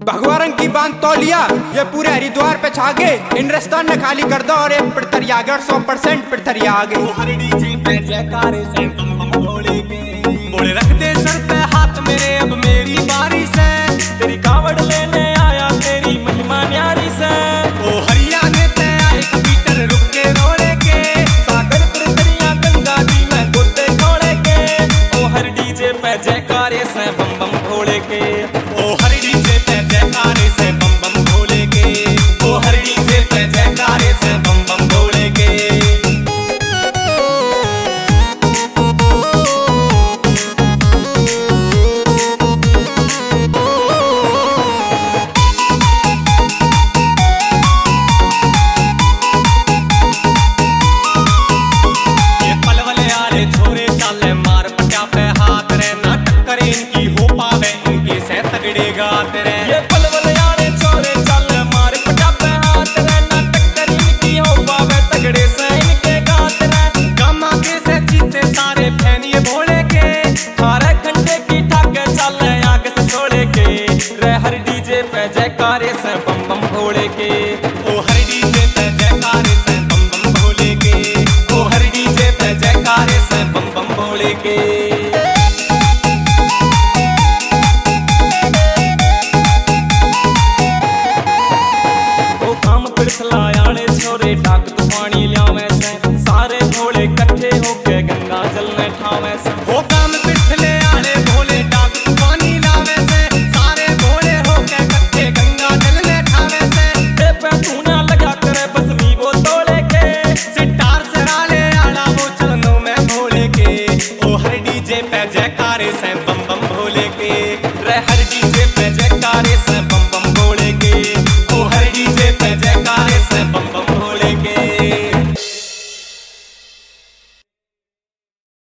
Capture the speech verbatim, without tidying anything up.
भगवा रंग की बांध तौलिया ये पूरे हरिद्वार पे छा गए। इन रेस्टोरेंट ने खाली कर दो और एक पिड़तरी आ गए और सौ परसेंट पिड़तरी आ गए। हर डीजे पे जयकारे से बम बम भोले के बोले रख दे सर पे हाथ मेरे अब मेरी बारी से तेरी कावड़ लेने आया तेरी महिमा न्यारी से। ओ हरियाणे ते आए कबीटर रुक के रोले के सागर पिड़तरियां गंगा जी में गोते खोले के। ओ हर डीजे पे जयकारे से बम बम भोले के ओ हर डीजे पे जयकारे से बम बम भोले के ओ हर डीजे पे जयकारे से बम बम भोले के। छोरे चाले मार पट्या पे हाथ रे ना टक्कर इनकी हो पावे इनके से तगड़े गात रे। ये पलवल यारे छोरे चाले मार पट्या पे हाथ रे ना टक्कर इनकी हो पावे तगड़े से इनके गात रे। गामा के से जीते सारे फैनिए भोले के थारे घंटे की ठाके चाले आग से छोड़े के रे हर डीजे पे जयकारे से